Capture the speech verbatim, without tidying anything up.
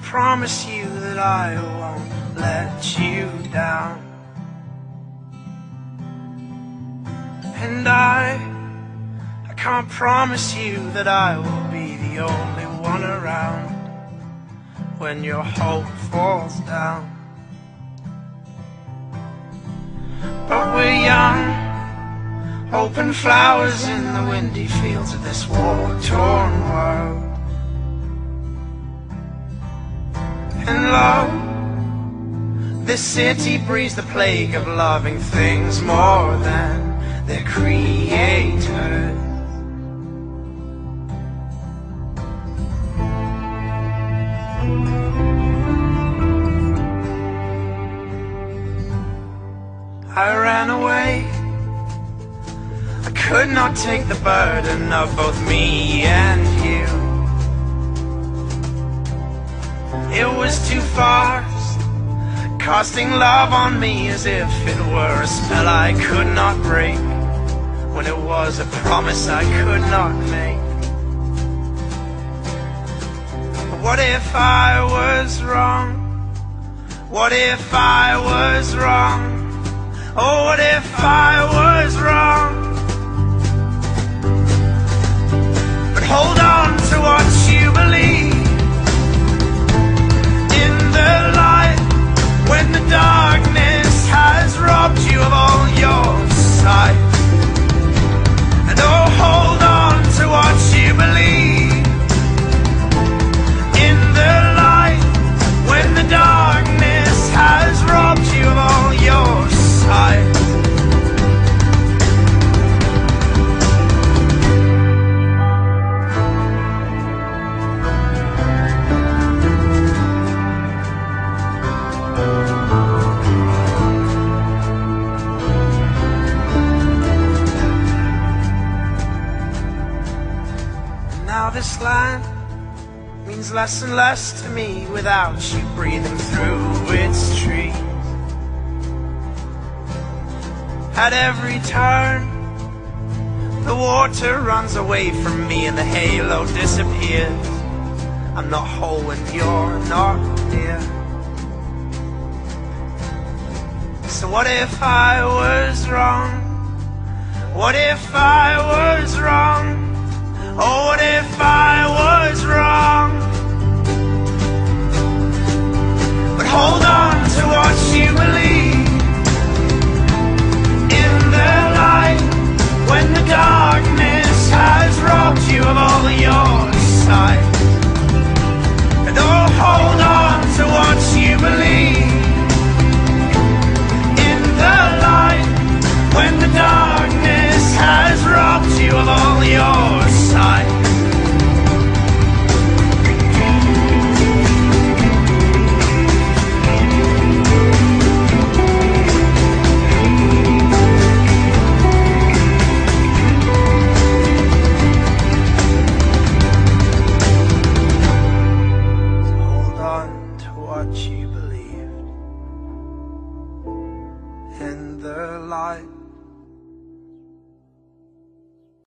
promise you that I won't let you down. And I, I can't promise you that I will be the only one around when your hope falls down. But we're young, open flowers in the windy fields of this war-torn world. And lo, this city breeds the plague of loving things more than their creators. I ran away. I could not take the burden of both me and you. It was too fast, casting love on me as if it were a spell I could not break, when it was a promise I could not make. But what if I was wrong? What if I was wrong? Oh, what if I was wrong? But hold on to what you believe. In the light, when the darkness has robbed you of all your sight. And oh, hold on to what you believe. In the light, when the darkness has robbed you of all your sight. Now this land means less and less to me without you breathing through its trees. At every turn, the water runs away from me and the halo disappears. I'm not whole when you're not near. So what if I was wrong? What if I was wrong? Oh, what if I was